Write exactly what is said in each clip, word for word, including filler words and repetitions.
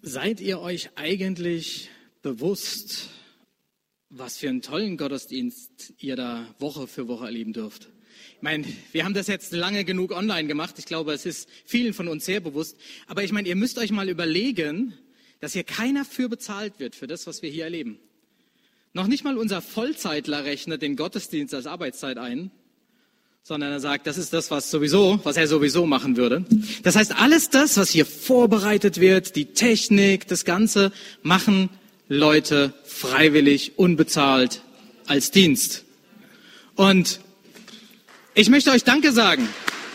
Seid ihr euch eigentlich bewusst, was für einen tollen Gottesdienst ihr da Woche für Woche erleben dürft? Ich meine, wir haben das jetzt lange genug online gemacht. Ich glaube, es ist vielen von uns sehr bewusst. Aber ich meine, ihr müsst euch mal überlegen, dass hier keiner für bezahlt wird, für das, was wir hier erleben. Noch nicht mal unser Vollzeitler rechnet den Gottesdienst als Arbeitszeit ein, sondern er sagt, das ist das, was sowieso, was er sowieso machen würde. Das heißt, alles das, was hier vorbereitet wird, die Technik, das Ganze, machen Leute freiwillig, unbezahlt, als Dienst. Und ich möchte euch Danke sagen.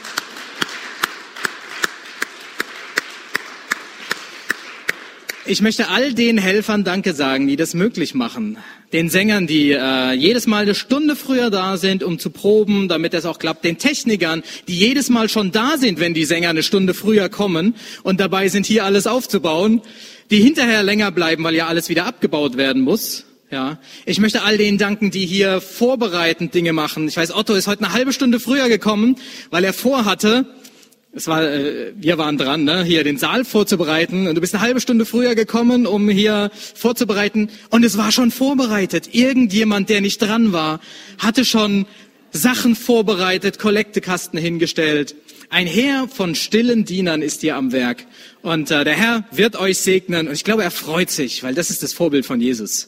Ich möchte all den Helfern Danke sagen, die das möglich machen. Den Sängern, die äh, jedes Mal eine Stunde früher da sind, um zu proben, damit es auch klappt. Den Technikern, die jedes Mal schon da sind, wenn die Sänger eine Stunde früher kommen und dabei sind, hier alles aufzubauen. Die hinterher länger bleiben, weil ja alles wieder abgebaut werden muss. Ja, ich möchte all denen danken, die hier vorbereitend Dinge machen. Ich weiß, Otto ist heute eine halbe Stunde früher gekommen, weil er vorhatte, es war, äh, wir waren dran, ne, hier den Saal vorzubereiten. Und du bist eine halbe Stunde früher gekommen, um hier vorzubereiten. Und es war schon vorbereitet. Irgendjemand, der nicht dran war, hatte schon Sachen vorbereitet, Kollektekasten hingestellt. Ein Heer von stillen Dienern ist hier am Werk. Und äh, der Herr wird euch segnen. Und ich glaube, er freut sich, weil das ist das Vorbild von Jesus.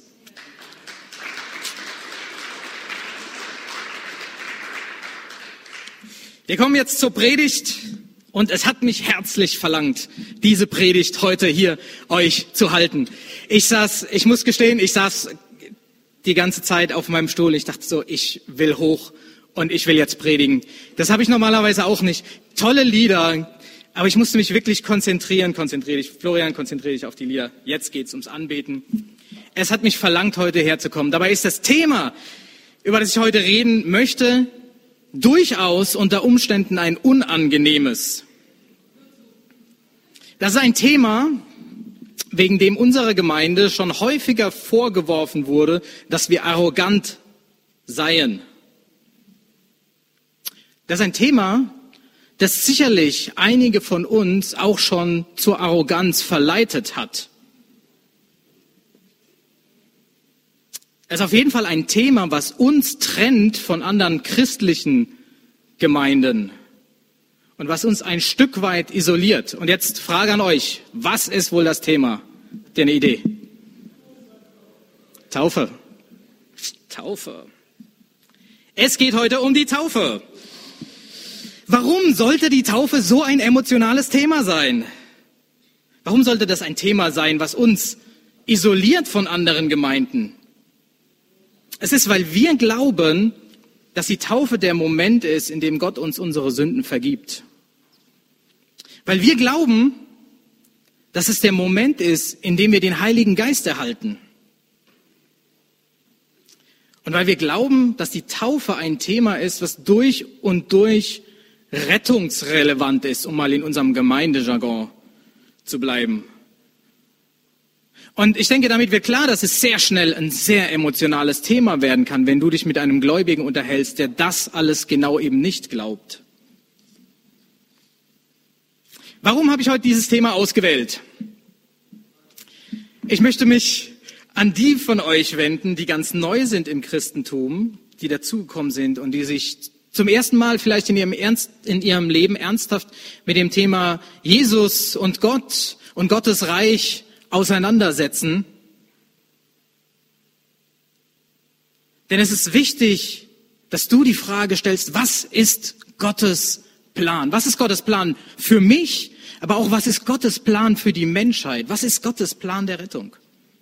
Wir kommen jetzt zur Predigt. Und es hat mich herzlich verlangt, diese Predigt heute hier euch zu halten. Ich saß, ich muss gestehen, ich saß die ganze Zeit auf meinem Stuhl. Ich dachte so, ich will hoch und ich will jetzt predigen. Das habe ich normalerweise auch nicht. Tolle Lieder, aber ich musste mich wirklich konzentrieren. Konzentriere dich, Florian, konzentriere dich auf die Lieder. Jetzt geht's ums Anbeten. Es hat mich verlangt, heute herzukommen. Dabei ist das Thema, über das ich heute reden möchte, durchaus unter Umständen ein unangenehmes. Das ist ein Thema, wegen dem unserer Gemeinde schon häufiger vorgeworfen wurde, dass wir arrogant seien. Das ist ein Thema, das sicherlich einige von uns auch schon zur Arroganz verleitet hat. Es ist auf jeden Fall ein Thema, was uns trennt von anderen christlichen Gemeinden und was uns ein Stück weit isoliert. Und jetzt Frage an euch, was ist wohl das Thema? Habt ihr eine Idee? Taufe. Taufe. Es geht heute um die Taufe. Warum sollte die Taufe so ein emotionales Thema sein? Warum sollte das ein Thema sein, was uns isoliert von anderen Gemeinden? Es ist, weil wir glauben, dass die Taufe der Moment ist, in dem Gott uns unsere Sünden vergibt. Weil wir glauben, dass es der Moment ist, in dem wir den Heiligen Geist erhalten. Und weil wir glauben, dass die Taufe ein Thema ist, was durch und durch rettungsrelevant ist, um mal in unserem Gemeindejargon zu bleiben. Und ich denke, damit wird klar, dass es sehr schnell ein sehr emotionales Thema werden kann, wenn du dich mit einem Gläubigen unterhältst, der das alles genau eben nicht glaubt. Warum habe ich heute dieses Thema ausgewählt? Ich möchte mich an die von euch wenden, die ganz neu sind im Christentum, die dazugekommen sind und die sich zum ersten Mal vielleicht in ihrem, Ernst, in ihrem Leben ernsthaft mit dem Thema Jesus und Gott und Gottes Reich auseinandersetzen. Denn es ist wichtig, dass du die Frage stellst, was ist Gottes Plan? Was ist Gottes Plan für mich, aber auch was ist Gottes Plan für die Menschheit? Was ist Gottes Plan der Rettung?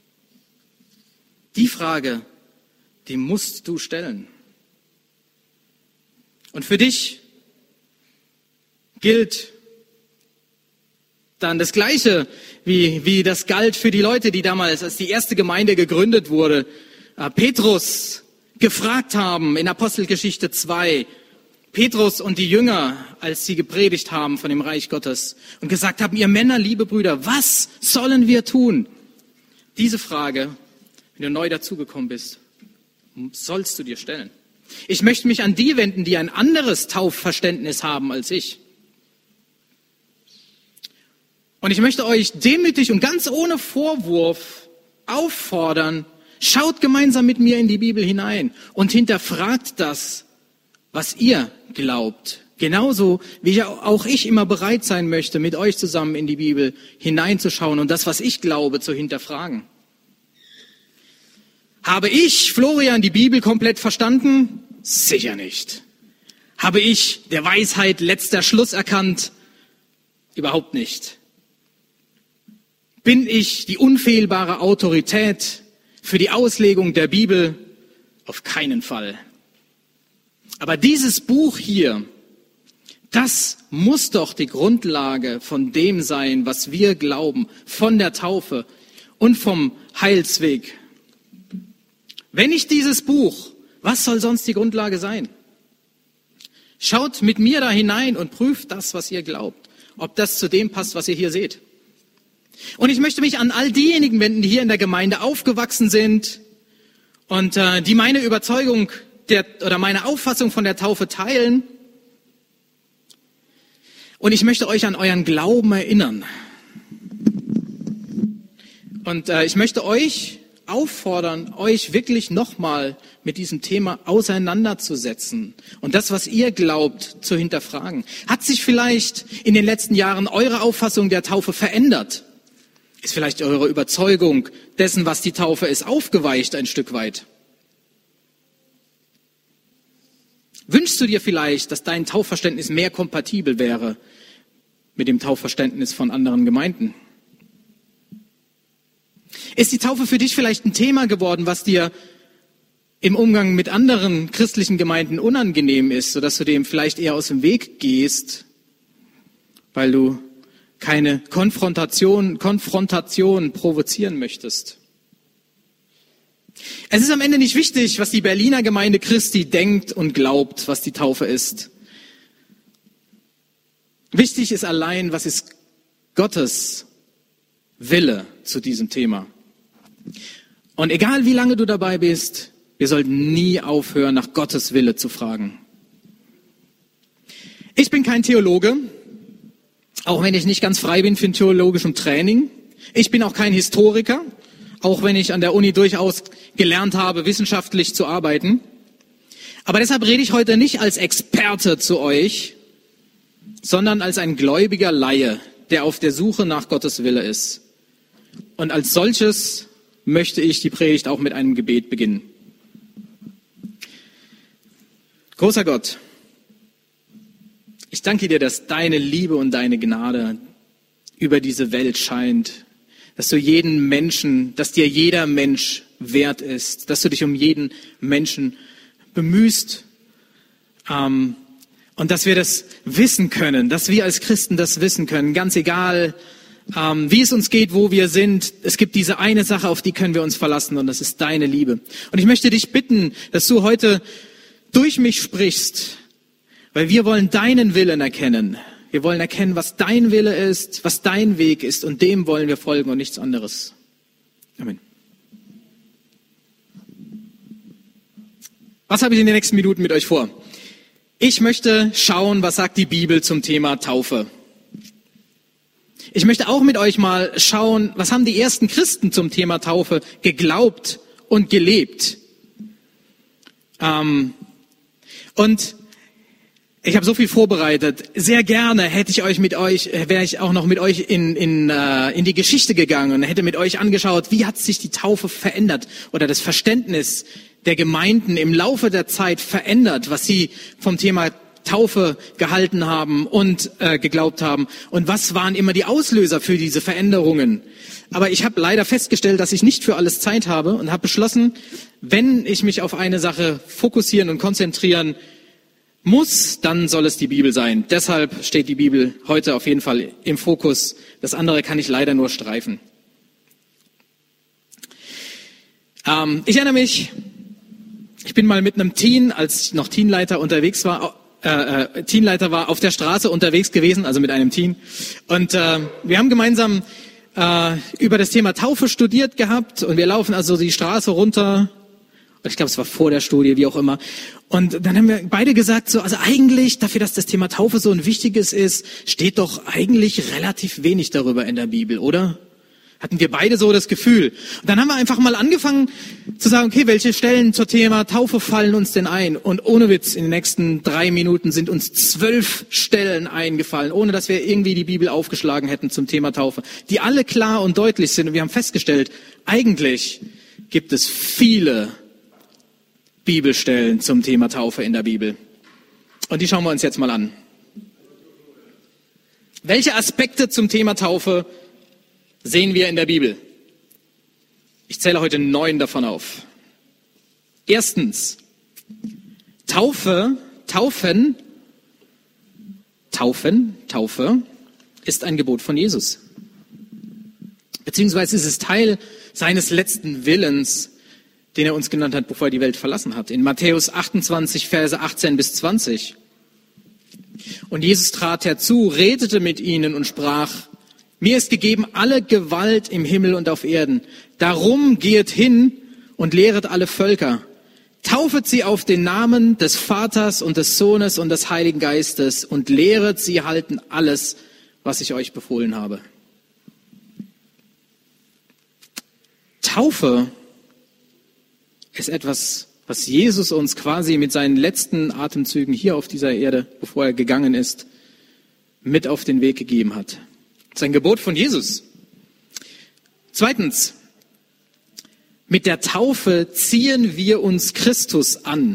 Die Frage, die musst du stellen. Und für dich gilt dann das Gleiche, wie, wie das galt für die Leute, die damals, als die erste Gemeinde gegründet wurde, äh, Petrus gefragt haben in Apostelgeschichte zwei, Petrus und die Jünger, als sie gepredigt haben von dem Reich Gottes und gesagt haben, ihr Männer, liebe Brüder, was sollen wir tun? Diese Frage, wenn du neu dazugekommen bist, sollst du dir stellen. Ich möchte mich an die wenden, die ein anderes Taufverständnis haben als ich. Und ich möchte euch demütig und ganz ohne Vorwurf auffordern, schaut gemeinsam mit mir in die Bibel hinein und hinterfragt das, was ihr glaubt. Genauso wie auch ich immer bereit sein möchte, mit euch zusammen in die Bibel hineinzuschauen und das, was ich glaube, zu hinterfragen. Habe ich, Florian, die Bibel komplett verstanden? Sicher nicht. Habe ich der Weisheit letzter Schluss erkannt? Überhaupt nicht. Bin ich die unfehlbare Autorität für die Auslegung der Bibel? Auf keinen Fall. Aber dieses Buch hier, das muss doch die Grundlage von dem sein, was wir glauben, von der Taufe und vom Heilsweg. Wenn nicht dieses Buch, was soll sonst die Grundlage sein? Schaut mit mir da hinein und prüft das, was ihr glaubt, ob das zu dem passt, was ihr hier seht. Und ich möchte mich an all diejenigen wenden, die hier in der Gemeinde aufgewachsen sind und äh, die meine Überzeugung der, oder meine Auffassung von der Taufe teilen. Und ich möchte euch an euren Glauben erinnern. Und äh, ich möchte euch auffordern, euch wirklich nochmal mit diesem Thema auseinanderzusetzen und das, was ihr glaubt, zu hinterfragen. Hat sich vielleicht in den letzten Jahren eure Auffassung der Taufe verändert? Ist vielleicht eure Überzeugung dessen, was die Taufe ist, aufgeweicht ein Stück weit? Wünschst du dir vielleicht, dass dein Taufverständnis mehr kompatibel wäre mit dem Taufverständnis von anderen Gemeinden? Ist die Taufe für dich vielleicht ein Thema geworden, was dir im Umgang mit anderen christlichen Gemeinden unangenehm ist, sodass du dem vielleicht eher aus dem Weg gehst, weil du keine Konfrontation, Konfrontation provozieren möchtest? Es ist am Ende nicht wichtig, was die Berliner Gemeinde Christi denkt und glaubt, was die Taufe ist. Wichtig ist allein, was ist Gottes Wille zu diesem Thema. Und egal wie lange du dabei bist, wir sollten nie aufhören, nach Gottes Wille zu fragen. Ich bin kein Theologe, auch wenn ich nicht ganz frei bin für theologischem Training. Ich bin auch kein Historiker, auch wenn ich an der Uni durchaus gelernt habe, wissenschaftlich zu arbeiten. Aber deshalb rede ich heute nicht als Experte zu euch, sondern als ein gläubiger Laie, der auf der Suche nach Gottes Wille ist. Und als solches möchte ich die Predigt auch mit einem Gebet beginnen. Großer Gott, ich danke dir, dass deine Liebe und deine Gnade über diese Welt scheint, dass du jeden Menschen, dass dir jeder Mensch wert ist, dass du dich um jeden Menschen bemühst, ähm, und dass wir das wissen können, dass wir als Christen das wissen können, ganz egal, ähm, wie es uns geht, wo wir sind. Es gibt diese eine Sache, auf die können wir uns verlassen, und das ist deine Liebe. Und ich möchte dich bitten, dass du heute durch mich sprichst, weil wir wollen deinen Willen erkennen. Wir wollen erkennen, was dein Wille ist, was dein Weg ist, und dem wollen wir folgen und nichts anderes. Amen. Was habe ich in den nächsten Minuten mit euch vor? Ich möchte schauen, was sagt die Bibel zum Thema Taufe. Ich möchte auch mit euch mal schauen, was haben die ersten Christen zum Thema Taufe geglaubt und gelebt. Ähm, und ich habe so viel vorbereitet. Sehr gerne hätte ich euch mit euch, wäre ich auch noch mit euch in in äh, in die Geschichte gegangen und hätte mit euch angeschaut, wie hat sich die Taufe verändert oder das Verständnis der Gemeinden im Laufe der Zeit verändert, was sie vom Thema Taufe gehalten haben und äh, geglaubt haben, und was waren immer die Auslöser für diese Veränderungen. Aber ich habe leider festgestellt, dass ich nicht für alles Zeit habe, und habe beschlossen, wenn ich mich auf eine Sache fokussieren und konzentrieren muss, dann soll es die Bibel sein. Deshalb steht die Bibel heute auf jeden Fall im Fokus. Das andere kann ich leider nur streifen. Ähm, ich erinnere mich, ich bin mal mit einem Teen, als ich noch Teenleiter unterwegs war, äh, äh, Teenleiter war, auf der Straße unterwegs gewesen, also mit einem Teen. Und äh, wir haben gemeinsam äh, über das Thema Taufe studiert gehabt, und wir laufen also die Straße runter. ich glaube, es war vor der Studie, wie auch immer. Und dann haben wir beide gesagt, so, also eigentlich, dafür, dass das Thema Taufe so ein wichtiges ist, steht doch eigentlich relativ wenig darüber in der Bibel, oder? Hatten wir beide so das Gefühl. Und dann haben wir einfach mal angefangen zu sagen, okay, welche Stellen zum Thema Taufe fallen uns denn ein? Und ohne Witz, in den nächsten drei Minuten sind uns zwölf Stellen eingefallen, ohne dass wir irgendwie die Bibel aufgeschlagen hätten zum Thema Taufe, die alle klar und deutlich sind. Und wir haben festgestellt, eigentlich gibt es viele Bibelstellen zum Thema Taufe in der Bibel. Und die schauen wir uns jetzt mal an. Welche Aspekte zum Thema Taufe sehen wir in der Bibel? Ich zähle heute neun davon auf. Erstens, Taufe, Taufen, Taufen, Taufe ist ein Gebot von Jesus. Beziehungsweise ist es Teil seines letzten Willens, den er uns genannt hat, bevor er die Welt verlassen hat. In Matthäus achtundzwanzig, Verse achtzehn bis zwanzig. Und Jesus trat herzu, redete mit ihnen und sprach: Mir ist gegeben alle Gewalt im Himmel und auf Erden. Darum geht hin und lehret alle Völker. Taufet sie auf den Namen des Vaters und des Sohnes und des Heiligen Geistes und lehret sie halten alles, was ich euch befohlen habe. Taufe ist etwas, was Jesus uns quasi mit seinen letzten Atemzügen hier auf dieser Erde, bevor er gegangen ist, mit auf den Weg gegeben hat. Das ist ein Gebot von Jesus. Zweitens, mit der Taufe ziehen wir uns Christus an.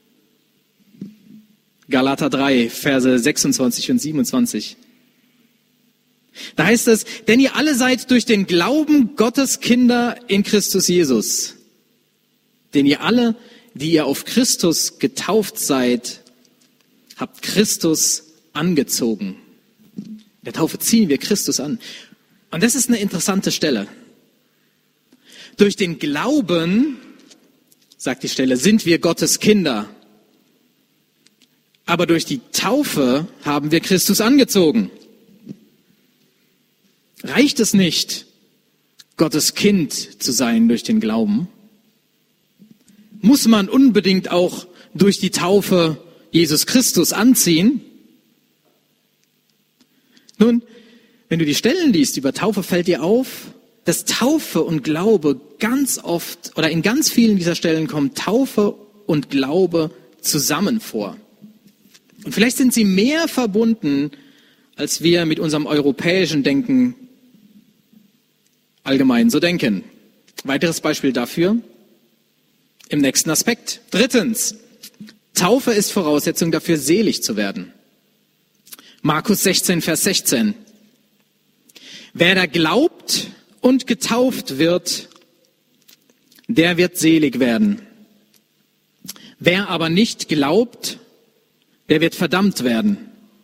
Galater drei, Verse sechsundzwanzig und siebenundzwanzig. Da heißt es, denn ihr alle seid durch den Glauben Gottes Kinder in Christus Jesus. Denn ihr alle, die ihr auf Christus getauft seid, habt Christus angezogen. In der Taufe ziehen wir Christus an. Und das ist eine interessante Stelle. Durch den Glauben, sagt die Stelle, sind wir Gottes Kinder. Aber durch die Taufe haben wir Christus angezogen. Reicht es nicht, Gottes Kind zu sein durch den Glauben? Muss man unbedingt auch durch die Taufe Jesus Christus anziehen? Nun, wenn du die Stellen liest über Taufe, fällt dir auf, dass Taufe und Glaube ganz oft oder in ganz vielen dieser Stellen kommen Taufe und Glaube zusammen vor. Und vielleicht sind sie mehr verbunden, als wir mit unserem europäischen Denken allgemein so denken. Weiteres Beispiel dafür im nächsten Aspekt. Drittens, Taufe ist Voraussetzung dafür, selig zu werden. Markus sechzehn, Vers sechzehn. Wer da glaubt und getauft wird, der wird selig werden. Wer aber nicht glaubt, der wird verdammt werden.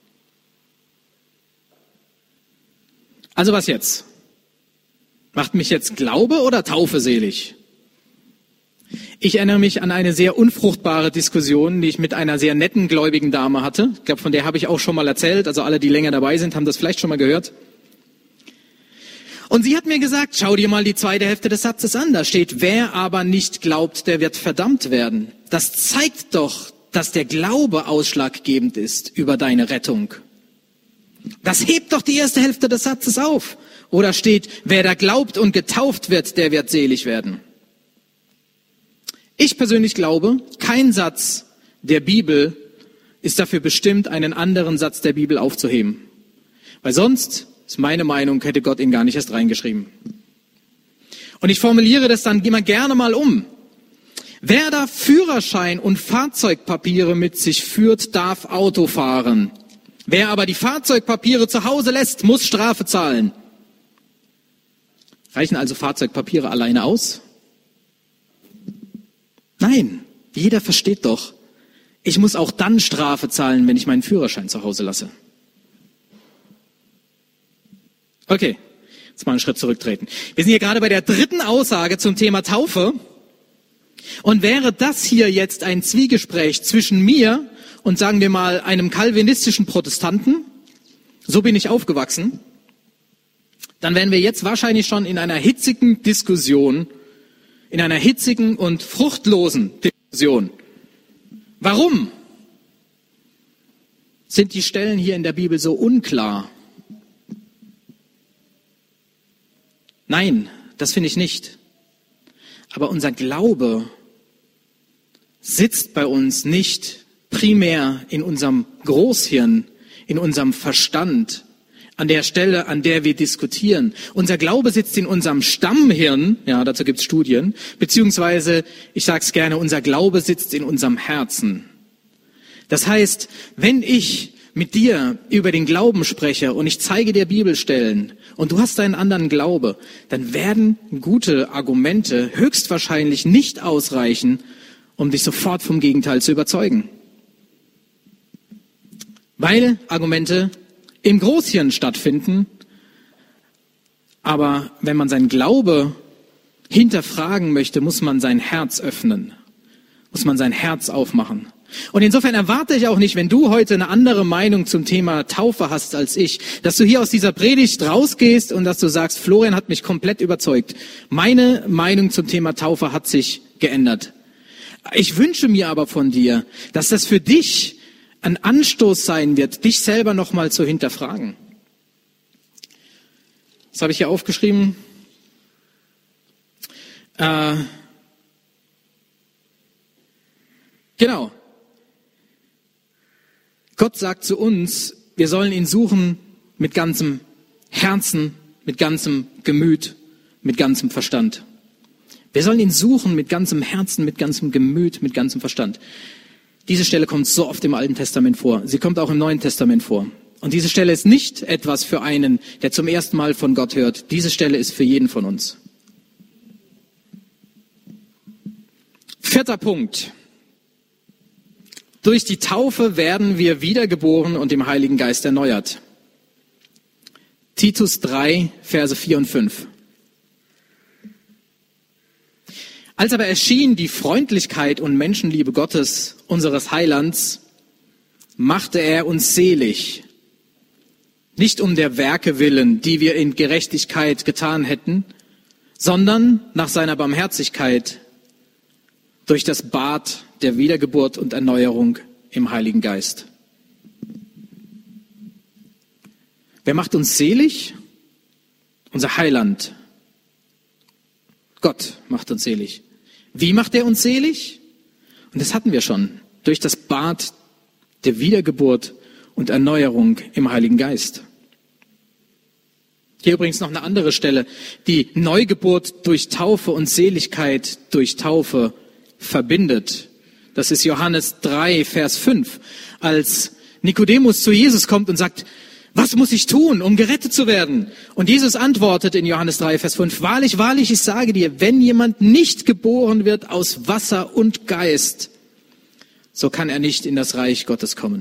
Also was jetzt? Macht mich jetzt Glaube oder Taufe selig? Ich erinnere mich an eine sehr unfruchtbare Diskussion, die ich mit einer sehr netten gläubigen Dame hatte. Ich glaube, von der habe ich auch schon mal erzählt. Also alle, die länger dabei sind, haben das vielleicht schon mal gehört. Und sie hat mir gesagt, schau dir mal die zweite Hälfte des Satzes an. Da steht, wer aber nicht glaubt, der wird verdammt werden. Das zeigt doch, dass der Glaube ausschlaggebend ist über deine Rettung. Das hebt doch die erste Hälfte des Satzes auf. Oder steht, wer da glaubt und getauft wird, der wird selig werden. Ich persönlich glaube, kein Satz der Bibel ist dafür bestimmt, einen anderen Satz der Bibel aufzuheben. Weil sonst, ist meine Meinung, hätte Gott ihn gar nicht erst reingeschrieben. Und ich formuliere das dann immer gerne mal um. Wer da Führerschein und Fahrzeugpapiere mit sich führt, darf Auto fahren. Wer aber die Fahrzeugpapiere zu Hause lässt, muss Strafe zahlen. Reichen also Fahrzeugpapiere alleine aus? Nein, jeder versteht doch, ich muss auch dann Strafe zahlen, wenn ich meinen Führerschein zu Hause lasse. Okay, jetzt mal einen Schritt zurücktreten. Wir sind hier gerade bei der dritten Aussage zum Thema Taufe. Und wäre das hier jetzt ein Zwiegespräch zwischen mir und sagen wir mal einem calvinistischen Protestanten, so bin ich aufgewachsen, dann wären wir jetzt wahrscheinlich schon in einer hitzigen Diskussion in einer hitzigen und fruchtlosen Diskussion. Warum sind die Stellen hier in der Bibel so unklar? Nein, das finde ich nicht. Aber unser Glaube sitzt bei uns nicht primär in unserem Großhirn, in unserem Verstand, an der Stelle, an der wir diskutieren. Unser Glaube sitzt in unserem Stammhirn, ja, dazu gibt es Studien, beziehungsweise, ich sage es gerne, unser Glaube sitzt in unserem Herzen. Das heißt, wenn ich mit dir über den Glauben spreche und ich zeige dir Bibelstellen und du hast einen anderen Glaube, dann werden gute Argumente höchstwahrscheinlich nicht ausreichen, um dich sofort vom Gegenteil zu überzeugen. Weil Argumente im Großhirn stattfinden, aber wenn man seinen Glaube hinterfragen möchte, muss man sein Herz öffnen, muss man sein Herz aufmachen. Und insofern erwarte ich auch nicht, wenn du heute eine andere Meinung zum Thema Taufe hast als ich, dass du hier aus dieser Predigt rausgehst und dass du sagst, Florian hat mich komplett überzeugt. Meine Meinung zum Thema Taufe hat sich geändert. Ich wünsche mir aber von dir, dass das für dich ein Anstoß sein wird, dich selber nochmal zu hinterfragen. Das habe ich hier aufgeschrieben. Äh, genau. Gott sagt zu uns, wir sollen ihn suchen mit ganzem Herzen, mit ganzem Gemüt, mit ganzem Verstand. Wir sollen ihn suchen mit ganzem Herzen, mit ganzem Gemüt, mit ganzem Verstand. Diese Stelle kommt so oft im Alten Testament vor. Sie kommt auch im Neuen Testament vor. Und diese Stelle ist nicht etwas für einen, der zum ersten Mal von Gott hört. Diese Stelle ist für jeden von uns. Vierter Punkt. Durch die Taufe werden wir wiedergeboren und im Heiligen Geist erneuert. Titus drei, Verse vier und fünf. Als aber erschien die Freundlichkeit und Menschenliebe Gottes, unseres Heilands, machte er uns selig. Nicht um der Werke willen, die wir in Gerechtigkeit getan hätten, sondern nach seiner Barmherzigkeit durch das Bad der Wiedergeburt und Erneuerung im Heiligen Geist. Wer macht uns selig? Unser Heiland. Gott macht uns selig. Wie macht er uns selig? Und das hatten wir schon. Durch das Bad der Wiedergeburt und Erneuerung im Heiligen Geist. Hier übrigens noch eine andere Stelle. Die Neugeburt durch Taufe und Seligkeit durch Taufe verbindet. Das ist Johannes drei, Vers fünf. Als Nikodemus zu Jesus kommt und sagt, was muss ich tun, um gerettet zu werden? Und Jesus antwortet in Johannes drei, Vers fünf, wahrlich, wahrlich, ich sage dir, wenn jemand nicht geboren wird aus Wasser und Geist, so kann er nicht in das Reich Gottes kommen.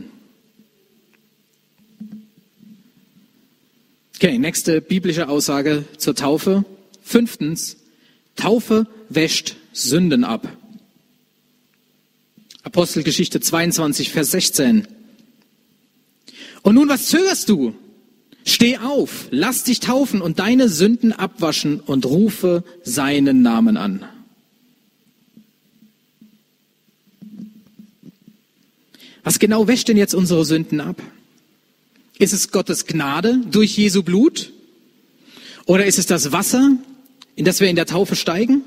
Okay, nächste biblische Aussage zur Taufe. Fünftens, Taufe wäscht Sünden ab. Apostelgeschichte zweiundzwanzig, Vers sechzehn. Und nun, was zögerst du? Steh auf, lass dich taufen und deine Sünden abwaschen und rufe seinen Namen an. Was genau wäscht denn jetzt unsere Sünden ab? Ist es Gottes Gnade durch Jesu Blut? Oder ist es das Wasser, in das wir in der Taufe steigen?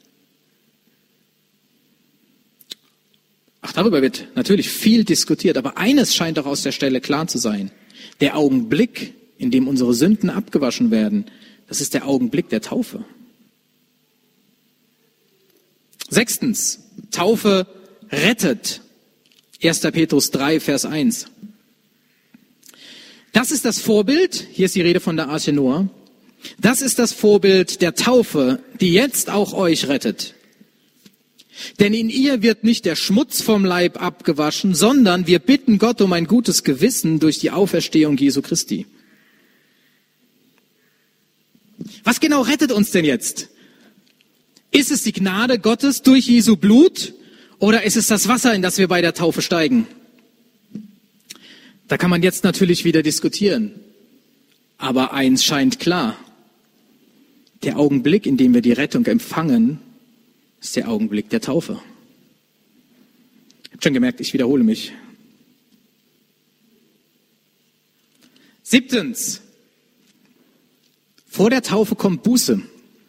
Ach, darüber wird natürlich viel diskutiert, aber eines scheint doch aus der Stelle klar zu sein. Der Augenblick, in dem unsere Sünden abgewaschen werden, das ist der Augenblick der Taufe. Sechstens, Taufe rettet. erster Petrus drei, Vers eins. Das ist das Vorbild, hier ist die Rede von der Arche Noah, das ist das Vorbild der Taufe, die jetzt auch euch rettet. Denn in ihr wird nicht der Schmutz vom Leib abgewaschen, sondern wir bitten Gott um ein gutes Gewissen durch die Auferstehung Jesu Christi. Was genau rettet uns denn jetzt? Ist es die Gnade Gottes durch Jesu Blut oder ist es das Wasser, in das wir bei der Taufe steigen? Da kann man jetzt natürlich wieder diskutieren. Aber eins scheint klar. Der Augenblick, in dem wir die Rettung empfangen, ist der Augenblick der Taufe. Ich habe schon gemerkt, ich wiederhole mich. Siebtens. Vor der Taufe kommt Buße.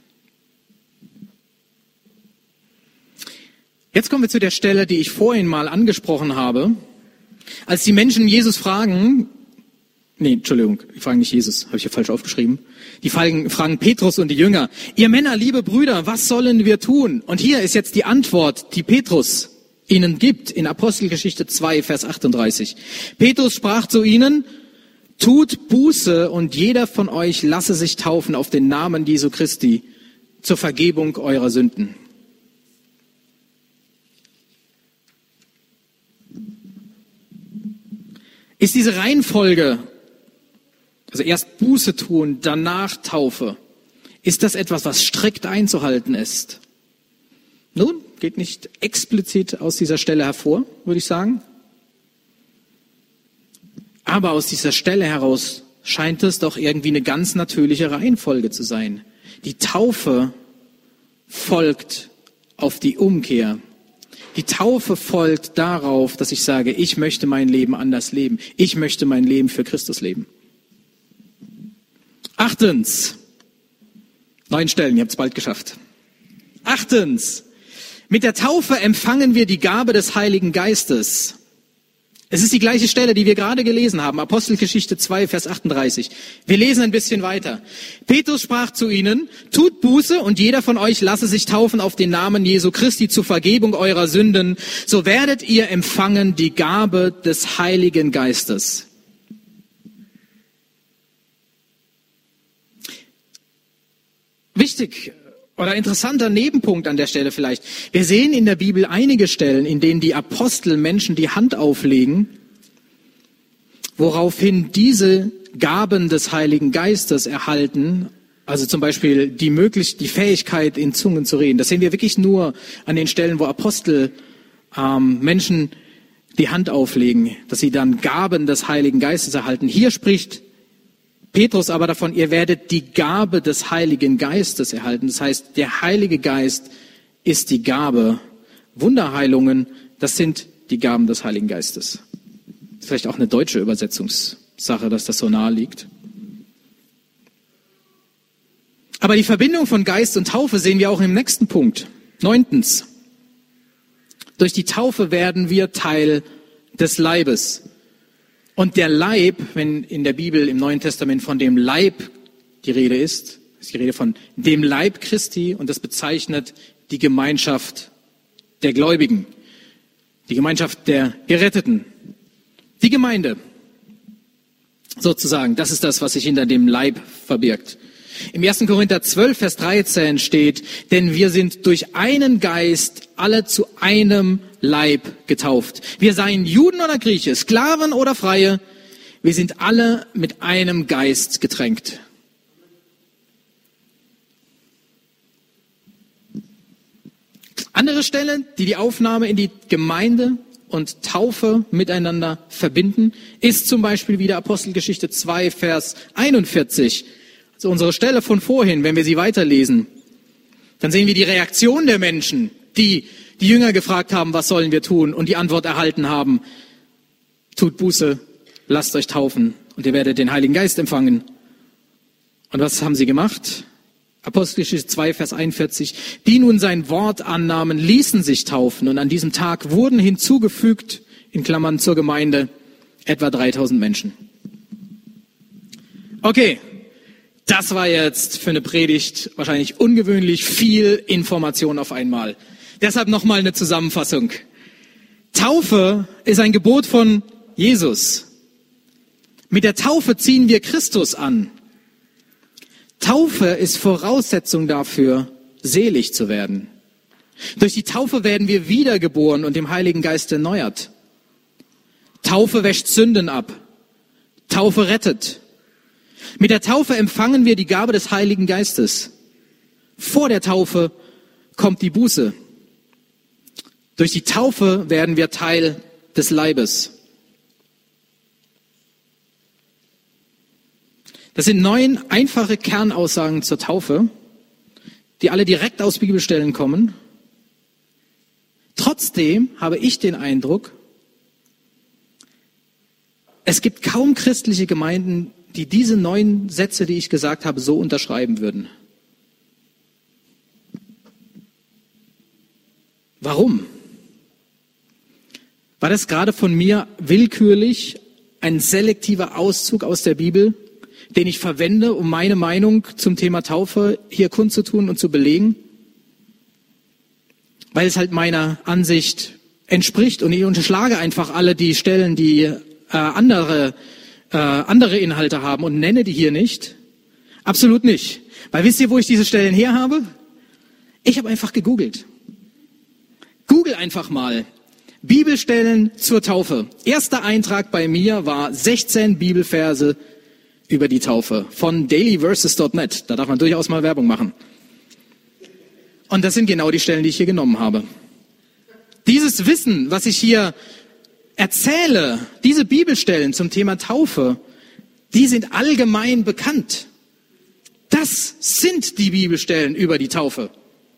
Jetzt kommen wir zu der Stelle, die ich vorhin mal angesprochen habe. Als die Menschen Jesus fragen, nee, Entschuldigung, die fragen nicht Jesus, habe ich hier falsch aufgeschrieben. Die fragen, fragen Petrus und die Jünger, ihr Männer, liebe Brüder, was sollen wir tun? Und hier ist jetzt die Antwort, die Petrus ihnen gibt, in Apostelgeschichte zwei, Vers achtunddreißig. Petrus sprach zu ihnen, tut Buße und jeder von euch lasse sich taufen auf den Namen Jesu Christi zur Vergebung eurer Sünden. Ist diese Reihenfolge, also erst Buße tun, danach Taufe, ist das etwas, was strikt einzuhalten ist? Nun, geht nicht explizit aus dieser Stelle hervor, würde ich sagen. Aber aus dieser Stelle heraus scheint es doch irgendwie eine ganz natürliche Reihenfolge zu sein. Die Taufe folgt auf die Umkehr. Die Taufe folgt darauf, dass ich sage, ich möchte mein Leben anders leben. Ich möchte mein Leben für Christus leben. Achtens. Neun Stellen, ihr habt es bald geschafft. Achtens. Mit der Taufe empfangen wir die Gabe des Heiligen Geistes. Es ist die gleiche Stelle, die wir gerade gelesen haben, Apostelgeschichte zwei, Vers achtunddreißig. Wir lesen ein bisschen weiter. Petrus sprach zu ihnen, tut Buße und jeder von euch lasse sich taufen auf den Namen Jesu Christi zur Vergebung eurer Sünden, so werdet ihr empfangen die Gabe des Heiligen Geistes. Wichtig oder interessanter Nebenpunkt an der Stelle vielleicht. Wir sehen in der Bibel einige Stellen, in denen die Apostel Menschen die Hand auflegen, woraufhin diese Gaben des Heiligen Geistes erhalten, also zum Beispiel die möglich, die Fähigkeit, in Zungen zu reden. Das sehen wir wirklich nur an den Stellen, wo Apostel ähm, Menschen die Hand auflegen, dass sie dann Gaben des Heiligen Geistes erhalten. Hier spricht Petrus aber davon, ihr werdet die Gabe des Heiligen Geistes erhalten. Das heißt, der Heilige Geist ist die Gabe. Wunderheilungen, das sind die Gaben des Heiligen Geistes. Das ist vielleicht auch eine deutsche Übersetzungssache, dass das so nahe liegt. Aber die Verbindung von Geist und Taufe sehen wir auch im nächsten Punkt. Neuntens. Durch die Taufe werden wir Teil des Leibes. Und der Leib, wenn in der Bibel im Neuen Testament von dem Leib die Rede ist, ist die Rede von dem Leib Christi und das bezeichnet die Gemeinschaft der Gläubigen, die Gemeinschaft der Geretteten, die Gemeinde sozusagen. Das ist das, was sich hinter dem Leib verbirgt. Im ersten Korinther zwölf, Vers dreizehn steht, denn wir sind durch einen Geist alle zu einem Leib getauft. Wir seien Juden oder Grieche, Sklaven oder Freie, wir sind alle mit einem Geist getränkt. Andere Stelle, die die Aufnahme in die Gemeinde und Taufe miteinander verbinden, ist zum Beispiel wieder Apostelgeschichte zwei, Vers einundvierzig. Also unsere Stelle von vorhin, wenn wir sie weiterlesen, dann sehen wir die Reaktion der Menschen, die die Jünger gefragt haben, was sollen wir tun? Und die Antwort erhalten haben, tut Buße, lasst euch taufen und ihr werdet den Heiligen Geist empfangen. Und was haben sie gemacht? Apostelgeschichte zwei, Vers einundvierzig. Die nun sein Wort annahmen, ließen sich taufen und an diesem Tag wurden hinzugefügt, in Klammern zur Gemeinde, etwa dreitausend Menschen. Okay. Das war jetzt für eine Predigt wahrscheinlich ungewöhnlich viel Information auf einmal. Deshalb nochmal eine Zusammenfassung. Taufe ist ein Gebot von Jesus. Mit der Taufe ziehen wir Christus an. Taufe ist Voraussetzung dafür, selig zu werden. Durch die Taufe werden wir wiedergeboren und dem Heiligen Geist erneuert. Taufe wäscht Sünden ab. Taufe rettet. Mit der Taufe empfangen wir die Gabe des Heiligen Geistes. Vor der Taufe kommt die Buße. Durch die Taufe werden wir Teil des Leibes. Das sind neun einfache Kernaussagen zur Taufe, die alle direkt aus Bibelstellen kommen trotzdem habe ich den Eindruck, es gibt kaum christliche Gemeinden, die diese neun Sätze, die ich gesagt habe, so unterschreiben würden. Warum? War das gerade von mir willkürlich ein selektiver Auszug aus der Bibel, den ich verwende, um meine Meinung zum Thema Taufe hier kundzutun und zu belegen? Weil es halt meiner Ansicht entspricht und ich unterschlage einfach alle die Stellen, die äh, andere, äh, andere Inhalte haben und nenne die hier nicht. Absolut nicht. Weil wisst ihr, wo ich diese Stellen her habe? Ich habe einfach gegoogelt. Google einfach mal. Bibelstellen zur Taufe. Erster Eintrag bei mir war sechzehn Bibelverse über die Taufe von dailyverses Punkt net. Da darf man durchaus mal Werbung machen. Und das sind genau die Stellen, die ich hier genommen habe. Dieses Wissen, was ich hier erzähle, diese Bibelstellen zum Thema Taufe, die sind allgemein bekannt. Das sind die Bibelstellen über die Taufe.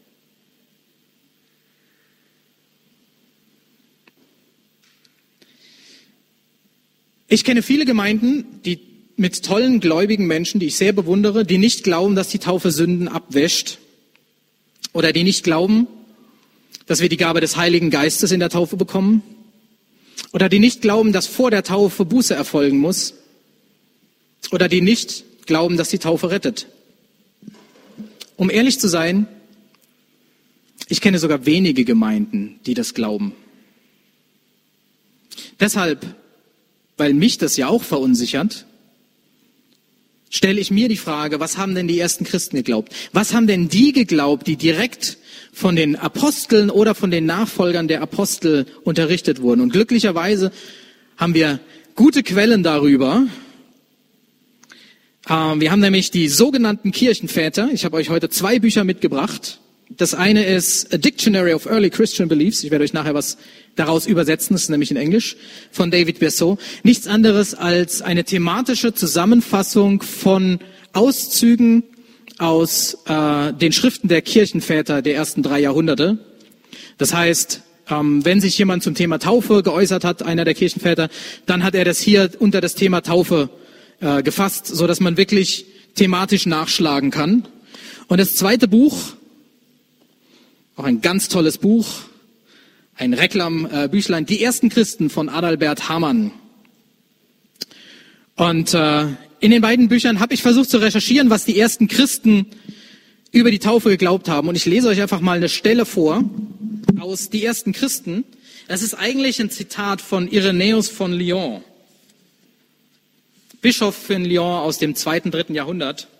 Ich kenne viele Gemeinden, die mit tollen gläubigen Menschen, die ich sehr bewundere, die nicht glauben, dass die Taufe Sünden abwäscht oder die nicht glauben, dass wir die Gabe des Heiligen Geistes in der Taufe bekommen oder die nicht glauben, dass vor der Taufe Buße erfolgen muss oder die nicht glauben, dass die Taufe rettet. Um ehrlich zu sein, ich kenne sogar wenige Gemeinden, die das glauben. Deshalb, weil mich das ja auch verunsichert, stelle ich mir die Frage, was haben denn die ersten Christen geglaubt? Was haben denn die geglaubt, die direkt von den Aposteln oder von den Nachfolgern der Apostel unterrichtet wurden? Und glücklicherweise haben wir gute Quellen darüber. Wir haben nämlich die sogenannten Kirchenväter. Ich habe euch heute zwei Bücher mitgebracht. Das eine ist A Dictionary of Early Christian Beliefs. Ich werde euch nachher was daraus übersetzen, das ist nämlich in Englisch, von David Berceau. Nichts anderes als eine thematische Zusammenfassung von Auszügen aus äh, den Schriften der Kirchenväter der ersten drei Jahrhunderte. Das heißt, ähm, wenn sich jemand zum Thema Taufe geäußert hat, einer der Kirchenväter, dann hat er das hier unter das Thema Taufe äh, gefasst, so dass man wirklich thematisch nachschlagen kann. Und das zweite Buch, auch ein ganz tolles Buch, ein Reklambüchlein, Die ersten Christen von Adalbert Hamann. Und äh, in den beiden Büchern habe ich versucht zu recherchieren, was die ersten Christen über die Taufe geglaubt haben. Und ich lese euch einfach mal eine Stelle vor aus Die ersten Christen. Das ist eigentlich ein Zitat von Irenäus von Lyon, Bischof von Lyon aus dem zweiten, dritten Jahrhundert.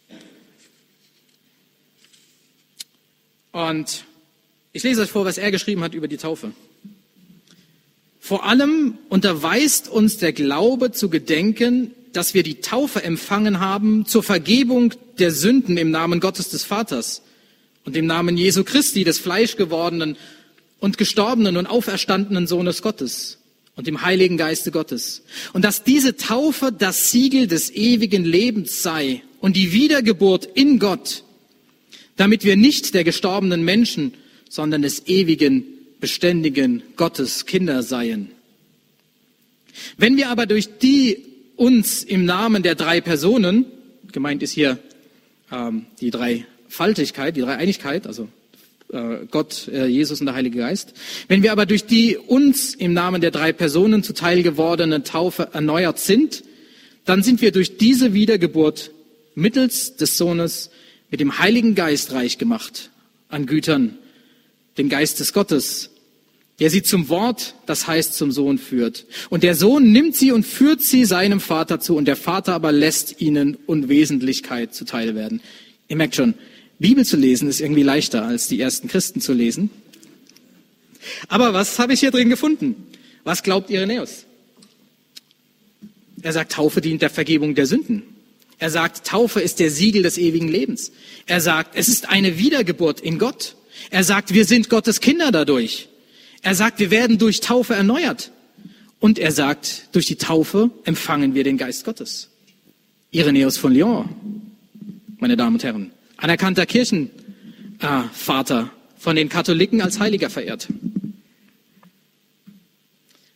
Und ich lese euch vor, was er geschrieben hat über die Taufe. Vor allem unterweist uns der Glaube zu gedenken, dass wir die Taufe empfangen haben zur Vergebung der Sünden im Namen Gottes des Vaters und im Namen Jesu Christi, des fleischgewordenen und gestorbenen und auferstandenen Sohnes Gottes und im Heiligen Geiste Gottes. Und dass diese Taufe das Siegel des ewigen Lebens sei und die Wiedergeburt in Gott, damit wir nicht der gestorbenen Menschen, sondern des ewigen, beständigen Gottes Kinder seien. Wenn wir aber durch die uns im Namen der drei Personen, gemeint ist hier ähm, die Dreifaltigkeit, die Dreieinigkeit, also äh, Gott, äh, Jesus und der Heilige Geist, wenn wir aber durch die uns im Namen der drei Personen zuteil gewordene Taufe erneuert sind, dann sind wir durch diese Wiedergeburt mittels des Sohnes mit dem Heiligen Geist reich gemacht an Gütern, den Geist des Gottes, der sie zum Wort, das heißt zum Sohn führt. Und der Sohn nimmt sie und führt sie seinem Vater zu und der Vater aber lässt ihnen Unwesentlichkeit zuteil werden. Ihr merkt schon, Bibel zu lesen ist irgendwie leichter als die ersten Christen zu lesen. Aber was habe ich hier drin gefunden? Was glaubt Irenäus? Er sagt, Taufe dient der Vergebung der Sünden. Er sagt, Taufe ist der Siegel des ewigen Lebens. Er sagt, es ist eine Wiedergeburt in Gott. Er sagt, wir sind Gottes Kinder dadurch. Er sagt, wir werden durch Taufe erneuert. Und er sagt, durch die Taufe empfangen wir den Geist Gottes. Irenäus von Lyon, meine Damen und Herren, anerkannter Kirchenvater, von den Katholiken als Heiliger verehrt.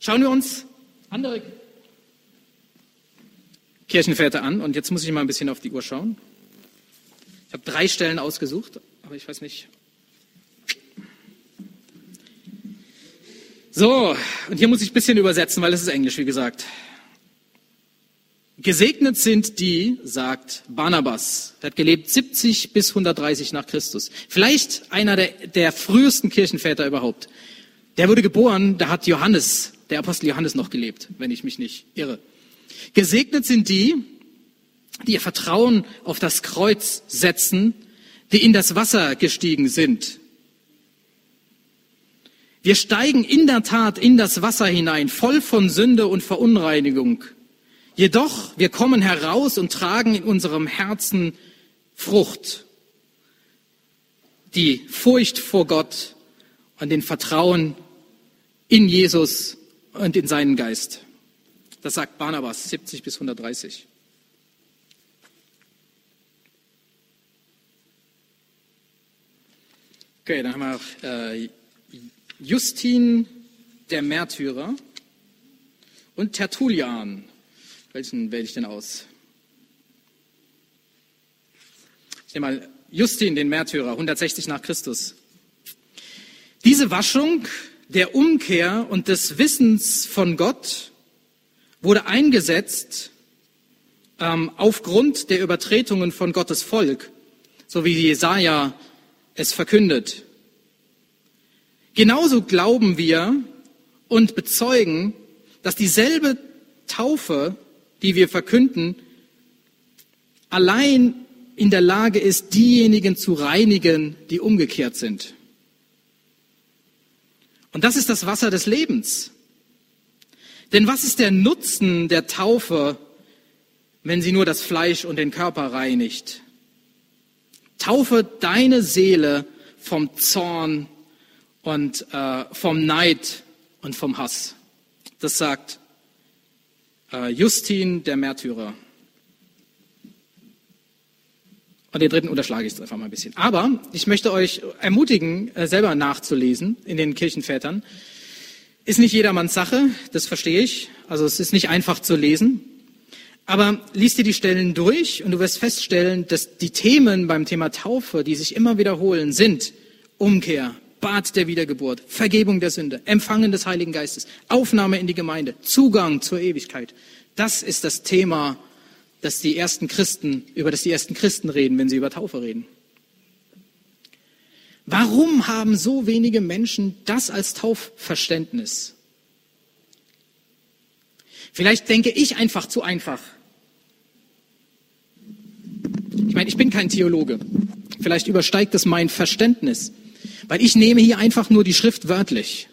Schauen wir uns andere Kirchenväter an. Und jetzt muss ich mal ein bisschen auf die Uhr schauen. Ich habe drei Stellen ausgesucht, aber ich weiß nicht. So, und hier muss ich ein bisschen übersetzen, weil es ist Englisch, wie gesagt. Gesegnet sind die, sagt Barnabas, der hat gelebt siebzig bis hundertdreißig nach Christus. Vielleicht einer der, der frühesten Kirchenväter überhaupt. Der wurde geboren, da hat Johannes, der Apostel Johannes noch gelebt, wenn ich mich nicht irre. Gesegnet sind die, die ihr Vertrauen auf das Kreuz setzen, die in das Wasser gestiegen sind. Wir steigen in der Tat in das Wasser hinein, voll von Sünde und Verunreinigung. Jedoch, wir kommen heraus und tragen in unserem Herzen Frucht, die Furcht vor Gott und den Vertrauen in Jesus und in seinen Geist. Das sagt Barnabas, siebzig bis hundertdreißig. Okay, dann haben wir auch äh, Justin der Märtyrer und Tertullian. Welchen wähle ich denn aus? Ich nehme mal Justin, den Märtyrer, hundertsechzig nach Christus. Diese Waschung der Umkehr und des Wissens von Gott wurde eingesetzt ähm, aufgrund der Übertretungen von Gottes Volk, so wie Jesaja es verkündet. Genauso glauben wir und bezeugen, dass dieselbe Taufe, die wir verkünden, allein in der Lage ist, diejenigen zu reinigen, die umgekehrt sind. Und das ist das Wasser des Lebens. Denn was ist der Nutzen der Taufe, wenn sie nur das Fleisch und den Körper reinigt? Taufe deine Seele vom Zorn und äh, vom Neid und vom Hass. Das sagt äh, Justin der Märtyrer. Und den dritten unterschlage ich jetzt einfach mal ein bisschen. Aber ich möchte euch ermutigen, äh, selber nachzulesen in den Kirchenvätern. Ist nicht jedermanns Sache, das verstehe ich. Also es ist nicht einfach zu lesen. Aber lies dir die Stellen durch und du wirst feststellen, dass die Themen beim Thema Taufe, die sich immer wiederholen, sind Umkehr, Bad der Wiedergeburt, Vergebung der Sünde, Empfangen des Heiligen Geistes, Aufnahme in die Gemeinde, Zugang zur Ewigkeit. Das ist das Thema, das die ersten Christen, über das die ersten Christen reden, wenn sie über Taufe reden. Warum haben so wenige Menschen das als Taufverständnis? Vielleicht denke ich einfach zu einfach. Ich meine, ich bin kein Theologe. Vielleicht übersteigt es mein Verständnis. Weil ich nehme hier einfach nur die Schrift wörtlich.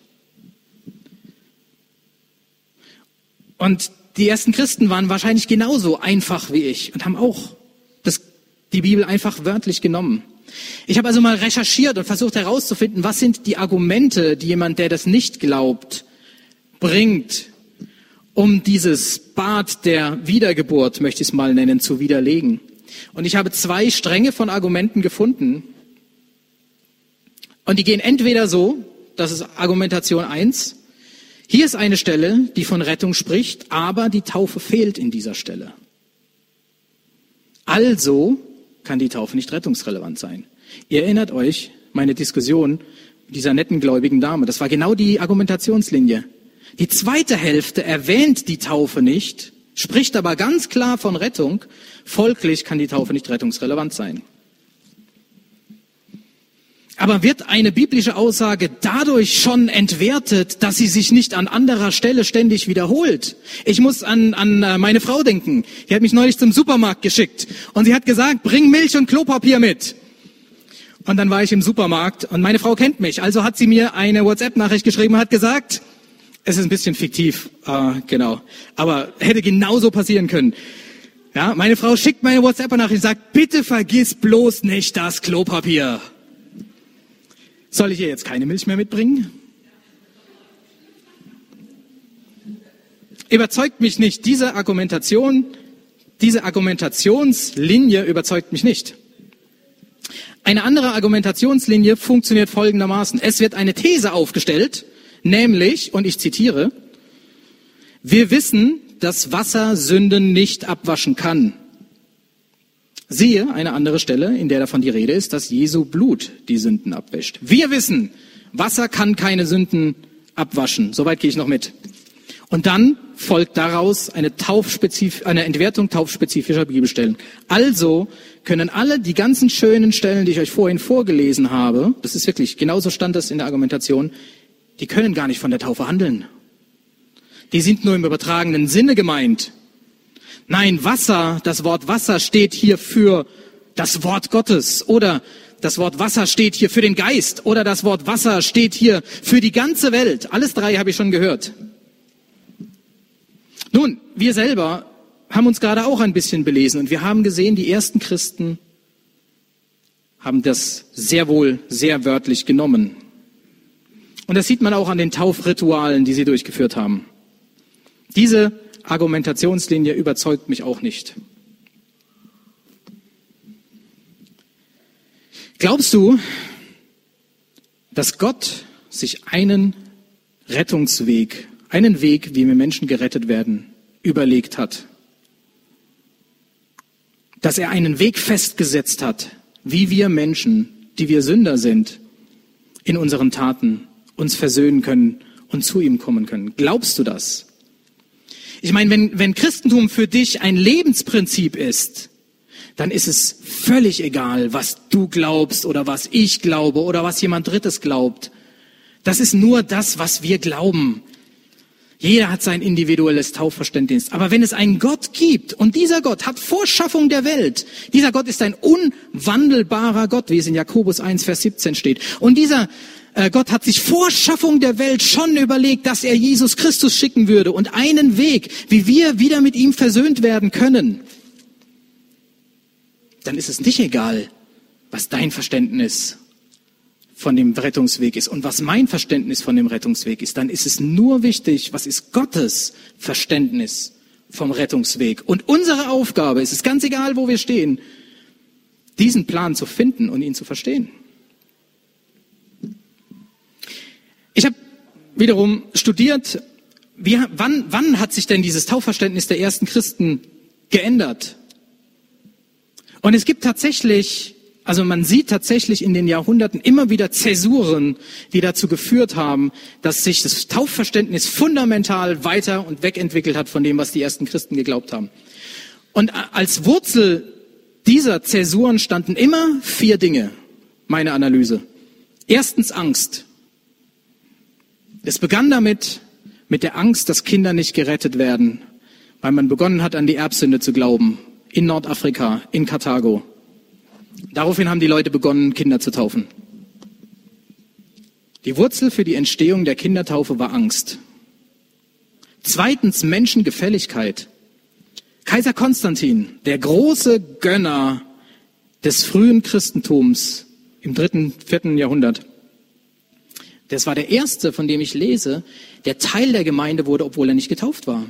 Und die ersten Christen waren wahrscheinlich genauso einfach wie ich und haben auch das, die Bibel einfach wörtlich genommen. Ich habe also mal recherchiert und versucht herauszufinden, was sind die Argumente, die jemand, der das nicht glaubt, bringt, um dieses Bad der Wiedergeburt, möchte ich es mal nennen, zu widerlegen. Und ich habe zwei Stränge von Argumenten gefunden. Und die gehen entweder so, das ist Argumentation eins, hier ist eine Stelle, die von Rettung spricht, aber die Taufe fehlt in dieser Stelle. Also kann die Taufe nicht rettungsrelevant sein. Ihr erinnert euch, meine Diskussion mit dieser netten gläubigen Dame, das war genau die Argumentationslinie. Die zweite Hälfte erwähnt die Taufe nicht, spricht aber ganz klar von Rettung, folglich kann die Taufe nicht rettungsrelevant sein. Aber wird eine biblische Aussage dadurch schon entwertet, dass sie sich nicht an anderer Stelle ständig wiederholt? Ich muss an, an meine Frau denken. Die hat mich neulich zum Supermarkt geschickt und sie hat gesagt, bring Milch und Klopapier mit. Und dann war ich im Supermarkt und meine Frau kennt mich. Also hat sie mir eine WhatsApp-Nachricht geschrieben und hat gesagt, es ist ein bisschen fiktiv, äh, genau, aber hätte genauso passieren können. Ja, meine Frau schickt meine WhatsApp-Nachricht und sagt, bitte vergiss bloß nicht das Klopapier. Soll ich ihr jetzt keine Milch mehr mitbringen? Überzeugt mich nicht. Diese Argumentation, diese Argumentationslinie überzeugt mich nicht. Eine andere Argumentationslinie funktioniert folgendermaßen. Es wird eine These aufgestellt, nämlich, und ich zitiere, Wir wissen, dass Wasser Sünden nicht abwaschen kann. Siehe eine andere Stelle, in der davon die Rede ist, dass Jesu Blut die Sünden abwäscht. Wir wissen, Wasser kann keine Sünden abwaschen. Soweit gehe ich noch mit. Und dann folgt daraus eine, taufspezif- eine Entwertung taufspezifischer Bibelstellen. Also können alle die ganzen schönen Stellen, die ich euch vorhin vorgelesen habe, das ist wirklich, genauso stand das in der Argumentation, die können gar nicht von der Taufe handeln. Die sind nur im übertragenen Sinne gemeint. Nein, Wasser, das Wort Wasser steht hier für das Wort Gottes. Oder das Wort Wasser steht hier für den Geist. Oder das Wort Wasser steht hier für die ganze Welt. Alles drei habe ich schon gehört. Nun, wir selber haben uns gerade auch ein bisschen belesen und wir haben gesehen, die ersten Christen haben das sehr wohl, sehr wörtlich genommen. Und das sieht man auch an den Taufritualen, die sie durchgeführt haben. Diese Argumentationslinie überzeugt mich auch nicht. Glaubst du, dass Gott sich einen Rettungsweg, einen Weg, wie wir Menschen gerettet werden, überlegt hat? Dass er einen Weg festgesetzt hat, wie wir Menschen, die wir Sünder sind, in unseren Taten uns versöhnen können und zu ihm kommen können? Glaubst du das? Ich meine, wenn, wenn Christentum für dich ein Lebensprinzip ist, dann ist es völlig egal, was du glaubst oder was ich glaube oder was jemand Drittes glaubt. Das ist nur das, was wir glauben. Jeder hat sein individuelles Taufverständnis. Aber wenn es einen Gott gibt, und dieser Gott hat vor Schaffung der Welt, dieser Gott ist ein unwandelbarer Gott, wie es in Jakobus eins, Vers siebzehn steht. Und dieser äh, Gott hat sich vor Schaffung der Welt schon überlegt, dass er Jesus Christus schicken würde und einen Weg, wie wir wieder mit ihm versöhnt werden können. Dann ist es nicht egal, was dein Verständnis von dem Rettungsweg ist und was mein Verständnis von dem Rettungsweg ist. Dann ist es nur wichtig, was ist Gottes Verständnis vom Rettungsweg. Und unsere Aufgabe ist es, ganz egal, wo wir stehen, diesen Plan zu finden und ihn zu verstehen. Ich habe wiederum studiert, wie, wann, wann hat sich denn dieses Taufverständnis der ersten Christen geändert? Und es gibt tatsächlich, also man sieht tatsächlich in den Jahrhunderten immer wieder Zäsuren, die dazu geführt haben, dass sich das Taufverständnis fundamental weiter und wegentwickelt hat von dem, was die ersten Christen geglaubt haben. Und als Wurzel dieser Zäsuren standen immer vier Dinge, meine Analyse. Erstens Angst. Es begann damit, mit der Angst, dass Kinder nicht gerettet werden, weil man begonnen hat, an die Erbsünde zu glauben, in Nordafrika, in Karthago. Daraufhin haben die Leute begonnen, Kinder zu taufen. Die Wurzel für die Entstehung der Kindertaufe war Angst. Zweitens Menschengefälligkeit. Kaiser Konstantin, der große Gönner des frühen Christentums im dritten, vierten Jahrhundert, das war der erste, von dem ich lese, der Teil der Gemeinde wurde, obwohl er nicht getauft war.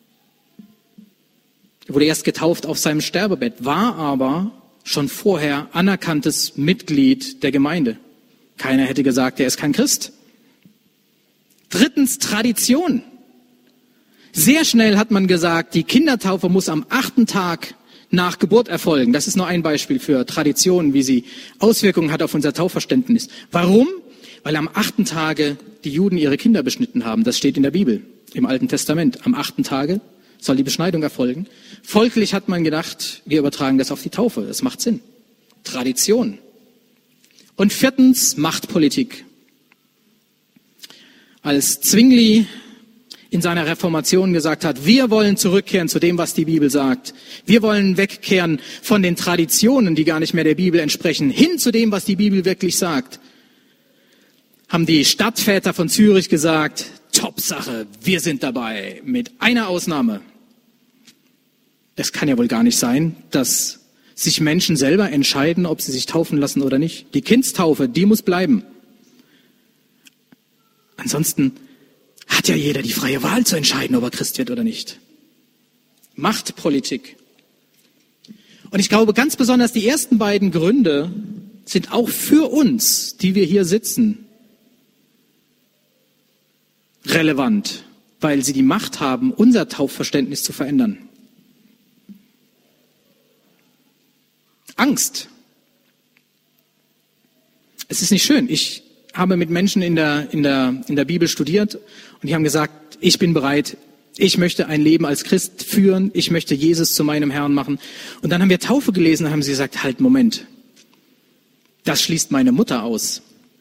Er wurde erst getauft auf seinem Sterbebett, war aber schon vorher anerkanntes Mitglied der Gemeinde. Keiner hätte gesagt, er ist kein Christ. Drittens Tradition. Sehr schnell hat man gesagt, die Kindertaufe muss am achten Tag nach Geburt erfolgen. Das ist nur ein Beispiel für Tradition, wie sie Auswirkungen hat auf unser Taufverständnis. Warum? Weil am achten Tage die Juden ihre Kinder beschnitten haben. Das steht in der Bibel, im Alten Testament. Am achten Tage soll die Beschneidung erfolgen. Folglich hat man gedacht, wir übertragen das auf die Taufe. Das macht Sinn. Tradition. Und viertens, Machtpolitik. Als Zwingli in seiner Reformation gesagt hat, wir wollen zurückkehren zu dem, was die Bibel sagt. Wir wollen wegkehren von den Traditionen, die gar nicht mehr der Bibel entsprechen, hin zu dem, was die Bibel wirklich sagt. Haben die Stadtväter von Zürich gesagt, Top-Sache, wir sind dabei, mit einer Ausnahme. Es kann ja wohl gar nicht sein, dass sich Menschen selber entscheiden, ob sie sich taufen lassen oder nicht. Die Kindstaufe, die muss bleiben. Ansonsten hat ja jeder die freie Wahl zu entscheiden, ob er Christ wird oder nicht. Machtpolitik. Und ich glaube ganz besonders, die ersten beiden Gründe sind auch für uns, die wir hier sitzen, relevant. weil sie die Macht haben, unser Taufverständnis zu verändern. Angst. Es ist nicht schön. Ich habe mit Menschen in der, in der, in der Bibel studiert und die haben gesagt, ich bin bereit, ich möchte ein Leben als Christ führen, ich möchte Jesus zu meinem Herrn machen. Und dann haben wir Taufe gelesen und haben sie gesagt, halt, Moment, das schließt meine Mutter aus.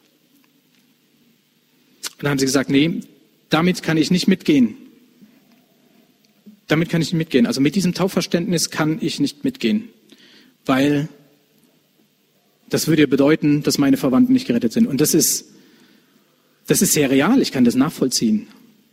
Und dann haben sie gesagt, nee, damit kann ich nicht mitgehen. Damit kann ich nicht mitgehen. Also mit diesem Taufverständnis kann ich nicht mitgehen, weil das würde ja bedeuten, dass meine Verwandten nicht gerettet sind. Und das ist, das ist sehr real, ich kann das nachvollziehen.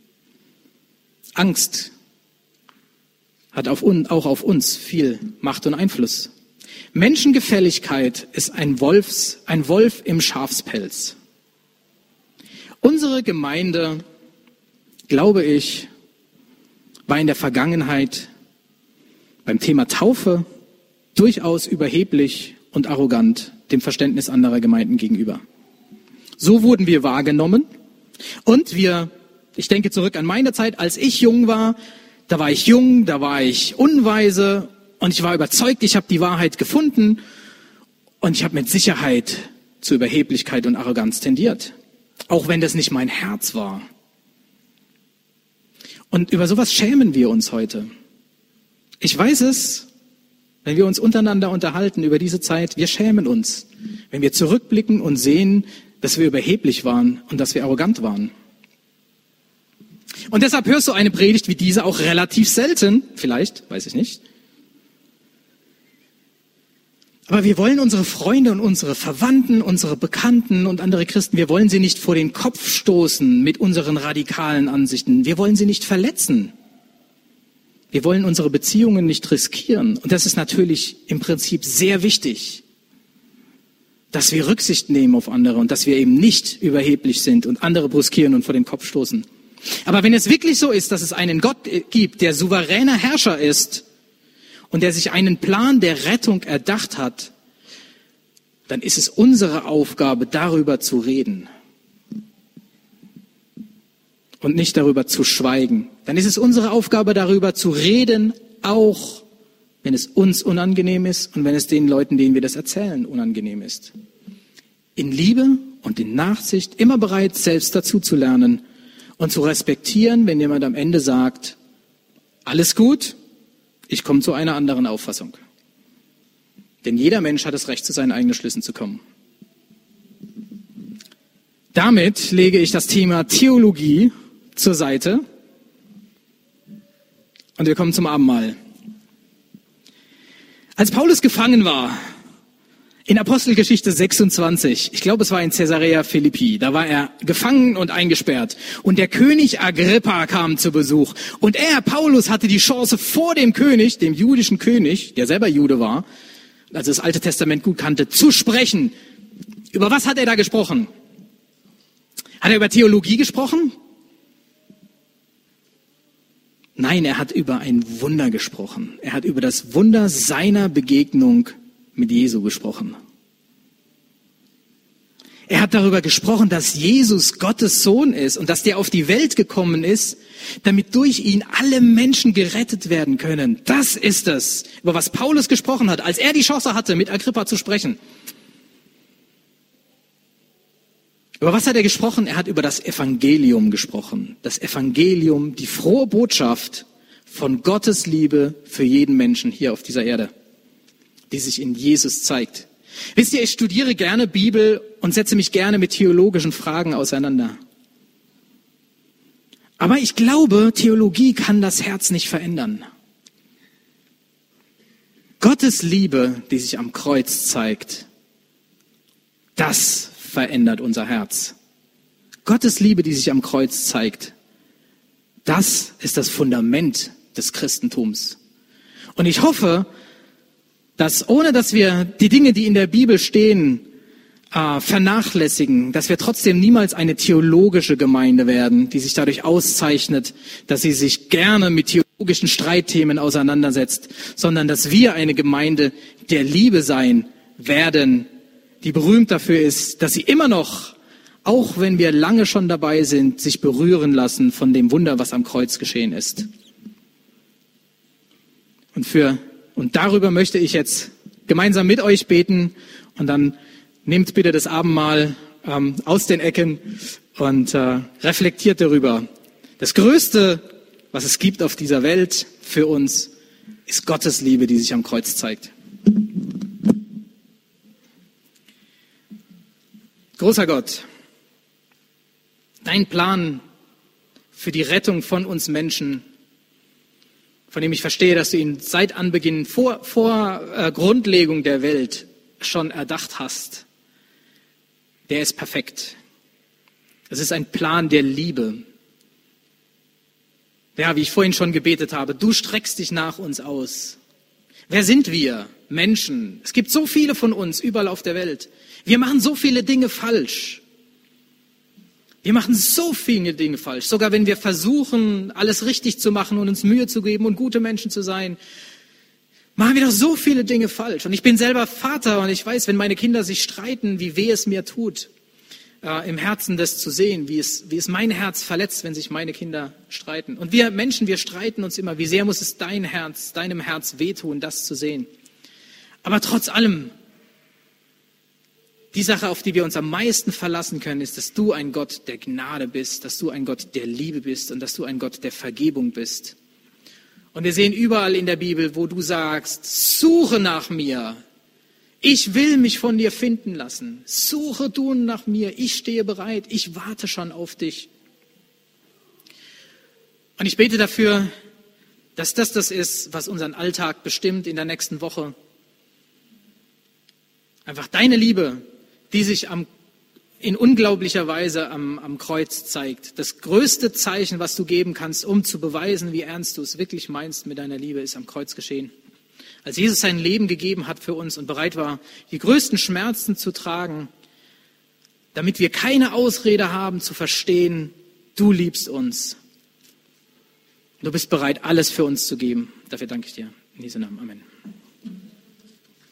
Angst hat auf un, auch auf uns viel Macht und Einfluss. Menschengefälligkeit ist ein Wolfs, ein Wolf im Schafspelz. Unsere Gemeinde, glaube ich, war in der Vergangenheit beim Thema Taufe durchaus überheblich und arrogant dem Verständnis anderer Gemeinden gegenüber. So wurden wir wahrgenommen und wir, ich denke zurück an meine Zeit, als ich jung war, da war ich jung, da war ich unweise und ich war überzeugt, ich habe die Wahrheit gefunden und ich habe mit Sicherheit zu Überheblichkeit und Arroganz tendiert, auch wenn das nicht mein Herz war. Und über sowas schämen wir uns heute. Ich weiß es, wenn wir uns untereinander unterhalten über diese Zeit, wir schämen uns, wenn wir zurückblicken und sehen, dass wir überheblich waren und dass wir arrogant waren. Und deshalb hörst du eine Predigt wie diese auch relativ selten, vielleicht, weiß ich nicht. Aber wir wollen unsere Freunde und unsere Verwandten, unsere Bekannten und andere Christen, wir wollen sie nicht vor den Kopf stoßen mit unseren radikalen Ansichten. Wir wollen sie nicht verletzen. Wir wollen unsere Beziehungen nicht riskieren. Und das ist natürlich im Prinzip sehr wichtig, dass wir Rücksicht nehmen auf andere und dass wir eben nicht überheblich sind und andere bruskieren und vor den Kopf stoßen. Aber wenn es wirklich so ist, dass es einen Gott gibt, der souveräner Herrscher ist und der sich einen Plan der Rettung erdacht hat, dann ist es unsere Aufgabe, darüber zu reden und nicht darüber zu schweigen. Dann ist es unsere Aufgabe, darüber zu reden, auch wenn es uns unangenehm ist und wenn es den Leuten, denen wir das erzählen, unangenehm ist. In Liebe und in Nachsicht, immer bereit, selbst dazu zu lernen und zu respektieren, wenn jemand am Ende sagt, alles gut, ich komme zu einer anderen Auffassung. Denn jeder Mensch hat das Recht, zu seinen eigenen Schlüssen zu kommen. Damit lege ich das Thema Theologie zur Seite und wir kommen zum Abendmahl. Als Paulus gefangen war, in Apostelgeschichte sechsundzwanzig, ich glaube es war in Caesarea Philippi, da war er gefangen und eingesperrt und der König Agrippa kam zu Besuch und er, Paulus, hatte die Chance vor dem König, dem jüdischen König, der selber Jude war, also das Alte Testament gut kannte, zu sprechen. Über was hat er da gesprochen? Hat er über Theologie gesprochen? Nein, er hat über ein Wunder gesprochen. Er hat über das Wunder seiner Begegnung mit Jesu gesprochen. Er hat darüber gesprochen, dass Jesus Gottes Sohn ist und dass der auf die Welt gekommen ist, damit durch ihn alle Menschen gerettet werden können. Das ist es, über was Paulus gesprochen hat, als er die Chance hatte, mit Agrippa zu sprechen. Über was hat er gesprochen? Er hat über das Evangelium gesprochen. Das Evangelium, die frohe Botschaft von Gottes Liebe für jeden Menschen hier auf dieser Erde, die sich in Jesus zeigt. Wisst ihr, ich studiere gerne Bibel und setze mich gerne mit theologischen Fragen auseinander. Aber ich glaube, Theologie kann das Herz nicht verändern. Gottes Liebe, die sich am Kreuz zeigt, das verändert unser Herz. Gottes Liebe, die sich am Kreuz zeigt, das ist das Fundament des Christentums. Und ich hoffe, dass ohne dass wir die Dinge, die in der Bibel stehen, äh, vernachlässigen, dass wir trotzdem niemals eine theologische Gemeinde werden, die sich dadurch auszeichnet, dass sie sich gerne mit theologischen Streitthemen auseinandersetzt, sondern dass wir eine Gemeinde der Liebe sein werden, die berühmt dafür ist, dass sie immer noch auch wenn wir lange schon dabei sind, sich berühren lassen von dem Wunder, was am Kreuz geschehen ist. Und für, und darüber möchte ich jetzt gemeinsam mit euch beten und dann nehmt bitte das Abendmahl ähm, aus den Ecken und äh, reflektiert darüber. Das Größte, was es gibt auf dieser Welt für uns, ist Gottes Liebe, die sich am Kreuz zeigt. Großer Gott, dein Plan für die Rettung von uns Menschen, von dem ich verstehe, dass du ihn seit Anbeginn, vor, vor äh, Grundlegung der Welt schon erdacht hast, der ist perfekt. Es ist ein Plan der Liebe. Ja, wie ich vorhin schon gebetet habe, du streckst dich nach uns aus. Wer sind wir? Menschen. Es gibt so viele von uns überall auf der Welt. Wir machen so viele Dinge falsch. Wir machen so viele Dinge falsch. Sogar wenn wir versuchen, alles richtig zu machen und uns Mühe zu geben und gute Menschen zu sein, machen wir doch so viele Dinge falsch. Und ich bin selber Vater und ich weiß, wenn meine Kinder sich streiten, wie weh es mir tut, äh, im Herzen das zu sehen, wie es, wie es mein Herz verletzt, wenn sich meine Kinder streiten. Und wir Menschen, wir streiten uns immer. Wie sehr muss es dein Herz, deinem Herz wehtun, das zu sehen? Aber trotz allem, die Sache, auf die wir uns am meisten verlassen können, ist, dass du ein Gott der Gnade bist, dass du ein Gott der Liebe bist und dass du ein Gott der Vergebung bist. Und wir sehen überall in der Bibel, wo du sagst, suche nach mir. Ich will mich von dir finden lassen. Suche du nach mir. Ich stehe bereit. Ich warte schon auf dich. Und ich bete dafür, dass das das ist, was unseren Alltag bestimmt in der nächsten Woche. Einfach deine Liebe, die sich am, in unglaublicher Weise am, am Kreuz zeigt. Das größte Zeichen, was du geben kannst, um zu beweisen, wie ernst du es wirklich meinst mit deiner Liebe, ist am Kreuz geschehen. Als Jesus sein Leben gegeben hat für uns und bereit war, die größten Schmerzen zu tragen, damit wir keine Ausrede haben zu verstehen, du liebst uns. Du bist bereit, alles für uns zu geben. Dafür danke ich dir. In diesem Namen. Amen.